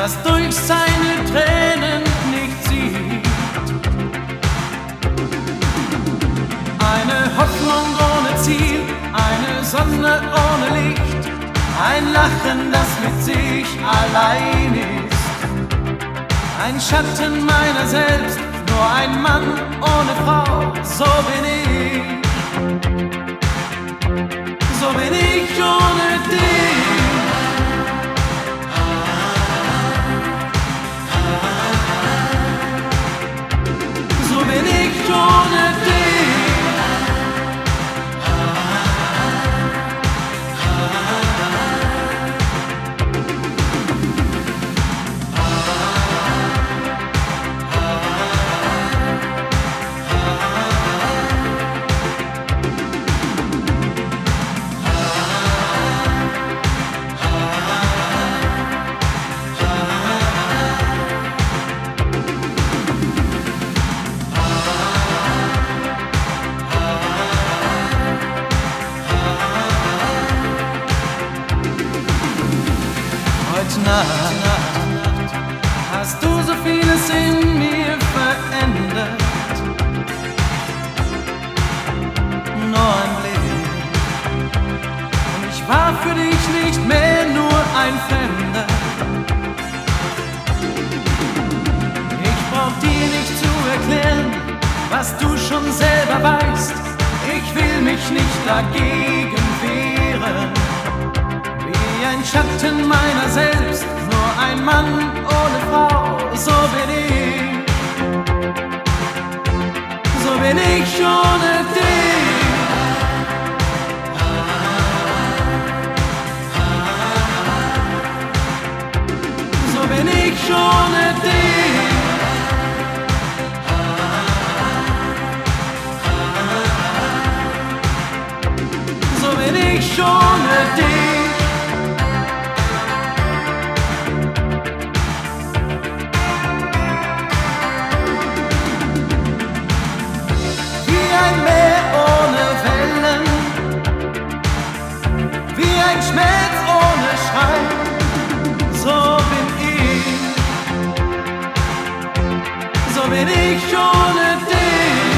das durch seine Tränen nicht sieht. Eine Hoffnung ohne Ziel, eine Sonne ohne Licht, ein Lachen, das mit sich allein ist. Ein Schatten meiner selbst, nur ein Mann ohne Frau, so bin ich. So bin ich ohne dich. So bin ich ohne dich. Heute Nacht hast du so vieles in mir verändert. Nur ein Blick und ich war für dich nicht mehr nur ein Fremder. Ich brauch dir nicht zu erklären, was du schon selber weißt. Ich will mich nicht dagegen wehren. Ein Schatten meiner selbst, nur ein Mann ohne Frau, so bin ich. So bin ich ohne dich. So bin ich ohne dich. So bin ich ohne dich. Ein Meer ohne Wellen, wie ein Schmerz ohne Schrei, so bin ich, so bin ich ohne dich.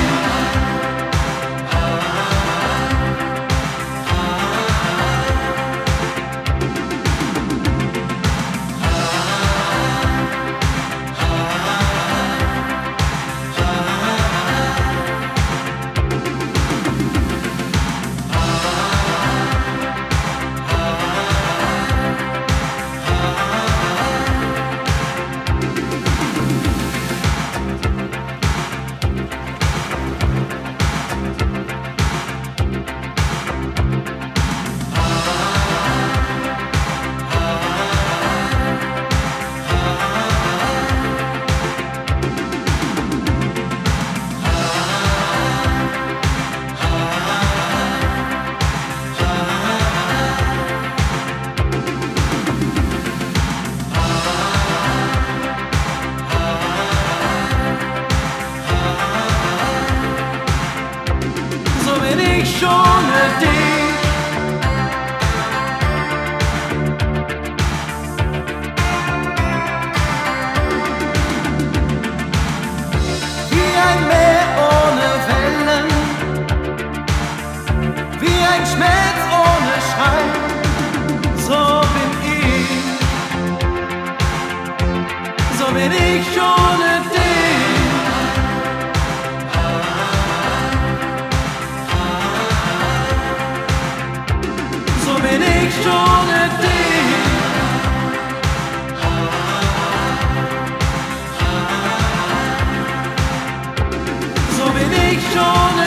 So bin ich ohne dich. Wie ein Meer ohne Wellen, wie ein Schmerz ohne Schrei, so bin ich. So bin ich ohne dich. So bin ich ohne dich. So bin ich ohne dich.